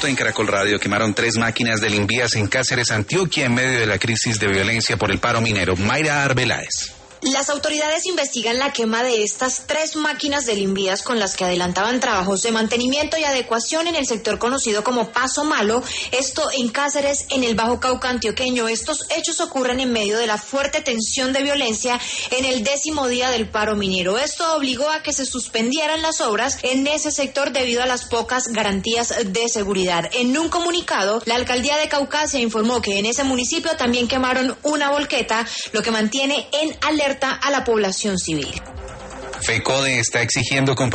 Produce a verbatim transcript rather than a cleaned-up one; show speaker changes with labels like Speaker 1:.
Speaker 1: En Caracol Radio quemaron tres máquinas del Invías en Cáceres, Antioquia, en medio de la crisis de violencia por el paro minero. Mayra Arbeláez.
Speaker 2: Las autoridades investigan la quema de estas tres máquinas del Invías con las que adelantaban trabajos de mantenimiento y adecuación en el sector conocido como Paso Malo, esto en Cáceres, en el Bajo Cauca antioqueño. Estos hechos ocurren en medio de la fuerte tensión de violencia en el décimo día del paro minero. Esto obligó a que se suspendieran las obras en ese sector debido a las pocas garantías de seguridad. En un comunicado, la alcaldía de Caucasia informó que en ese municipio también quemaron una volqueta, lo que mantiene en alerta a la población civil.
Speaker 1: FECODE está exigiendo